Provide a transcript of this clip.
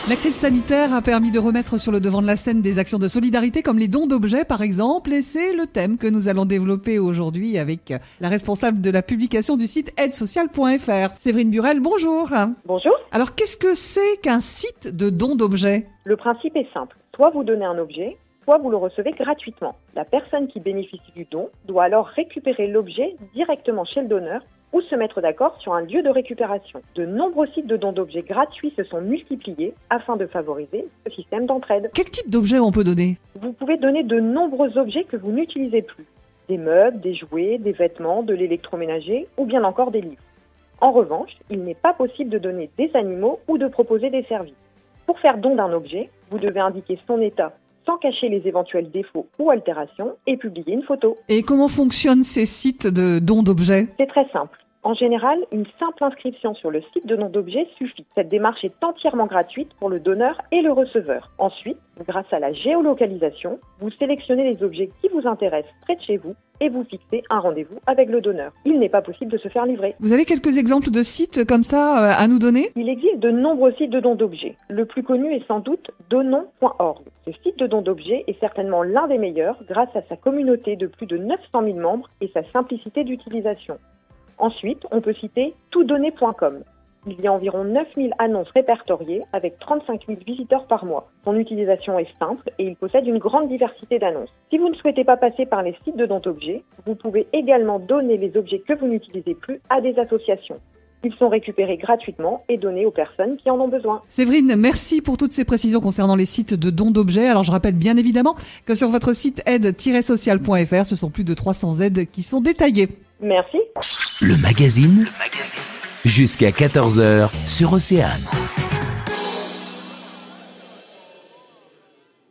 La crise sanitaire a permis de remettre sur le devant de la scène des actions de solidarité comme les dons d'objets par exemple, et c'est le thème que nous allons développer aujourd'hui avec la responsable de la publication du site aidesocial.fr. Séverine Burel, bonjour. Bonjour. Alors qu'est-ce que c'est qu'un site de dons d'objets ? Le principe est simple. Soit vous donnez un objet, soit vous le recevez gratuitement. La personne qui bénéficie du don doit alors récupérer l'objet directement chez le donneur ou se mettre d'accord sur un lieu de récupération. De nombreux sites de dons d'objets gratuits se sont multipliés afin de favoriser ce système d'entraide. Quel type d'objet on peut donner ? Vous pouvez donner de nombreux objets que vous n'utilisez plus. Des meubles, des jouets, des vêtements, de l'électroménager ou bien encore des livres. En revanche, il n'est pas possible de donner des animaux ou de proposer des services. Pour faire don d'un objet, vous devez indiquer son état sans cacher les éventuels défauts ou altérations et publier une photo. Et comment fonctionnent ces sites de dons d'objets ? C'est très simple. En général, une simple inscription sur le site de don d'objet suffit. Cette démarche est entièrement gratuite pour le donneur et le receveur. Ensuite, grâce à la géolocalisation, vous sélectionnez les objets qui vous intéressent près de chez vous et vous fixez un rendez-vous avec le donneur. Il n'est pas possible de se faire livrer. Vous avez quelques exemples de sites comme ça à nous donner ? Il existe de nombreux sites de dons d'objets. Le plus connu est sans doute Donnons.org. Ce site de dons d'objets est certainement l'un des meilleurs grâce à sa communauté de plus de 900 000 membres et sa simplicité d'utilisation. Ensuite, on peut citer toutdonner.com. Il y a environ 9000 annonces répertoriées avec 35 000 visiteurs par mois. Son utilisation est simple et il possède une grande diversité d'annonces. Si vous ne souhaitez pas passer par les sites de dons d'objets, vous pouvez également donner les objets que vous n'utilisez plus à des associations. Ils sont récupérés gratuitement et donnés aux personnes qui en ont besoin. Séverine, merci pour toutes ces précisions concernant les sites de dons d'objets. Alors je rappelle bien évidemment que sur votre site aide-social.fr, ce sont plus de 300 aides qui sont détaillées. Merci. Le magazine jusqu'à 14h sur Océane.